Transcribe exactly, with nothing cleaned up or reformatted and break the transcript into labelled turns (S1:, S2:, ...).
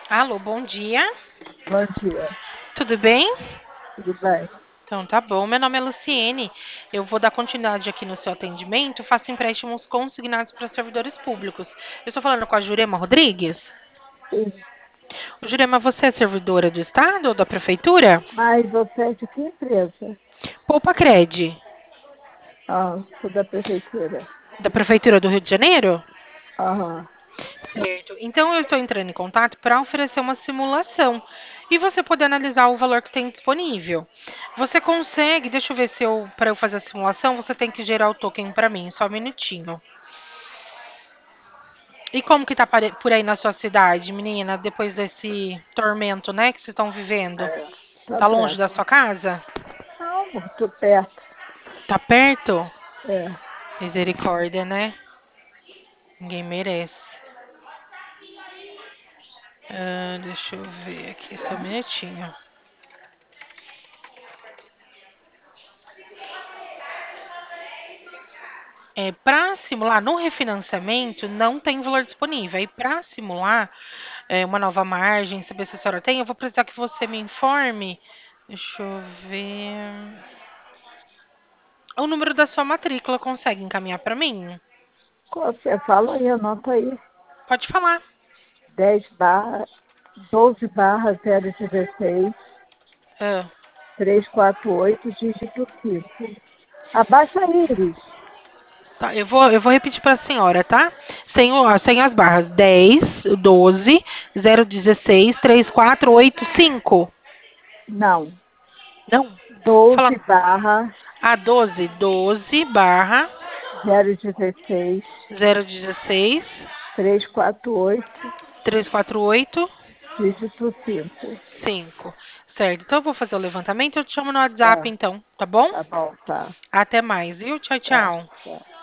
S1: Alô, bom dia.
S2: Bom dia,
S1: Tudo bem?
S2: tudo bem?
S1: Então tá bom. Meu nome é Luciene. Eu vou dar continuidade aqui no seu atendimento. Faço empréstimos consignados para servidores públicos. Eu estou falando com a Jurema Rodrigues.
S2: Sim,
S1: Jurema, você é servidora do Estado ou da Prefeitura?
S2: mas você é de que empresa?
S1: Poupa Cred.
S2: Ah, sou da prefeitura.
S1: Da Prefeitura do Rio de Janeiro?
S2: Aham.
S1: Certo. Então eu estou entrando em contato para oferecer uma simulação e você poder analisar o valor que tem disponível. Você consegue, deixa eu ver se eu, para eu fazer a simulação, você tem que gerar o token para mim, só um minutinho. E como que tá pare- por aí na sua cidade, menina, depois desse tormento, né, que vocês estão vivendo?
S2: É, tá
S1: Tá longe
S2: perto.
S1: da sua casa?
S2: Não, muito perto.
S1: Tá perto?
S2: É.
S1: Misericórdia, né? Ninguém merece. Ah, deixa eu ver aqui, só um minutinho. É, para simular, no refinanciamento não tem valor disponível. Aí, para simular é, uma nova margem, saber se a senhora tem, eu vou precisar que você me informe. Deixa eu ver. O número da sua matrícula consegue encaminhar para mim?
S2: Qual você fala aí, anota aí.
S1: Pode falar.
S2: Dez barra, doze barra zero dezesseis,
S1: Ah,
S2: trezentos e quarenta e oito, dígito cinco. Abaixa aí, Iris.
S1: tá, eu vou, eu vou repetir para a senhora, tá? Sem, o- sem as barras. Dez, doze, zero dezesseis, três quatro oito cinco.
S2: Não.
S1: Não. Fala.
S2: Doze barra
S1: A doze, doze barra
S2: zero dezesseis,
S1: zero dezesseis.
S2: trezentos e quarenta e oito,
S1: Três quatro oito
S2: dígito cinco.
S1: cinco. Certo. Então eu vou fazer o levantamento. Eu te chamo no WhatsApp,
S2: Tá,
S1: então, tá bom?
S2: tá bom, tá.
S1: Até mais, viu? Tchau,
S2: Tá,
S1: tchau.
S2: tá.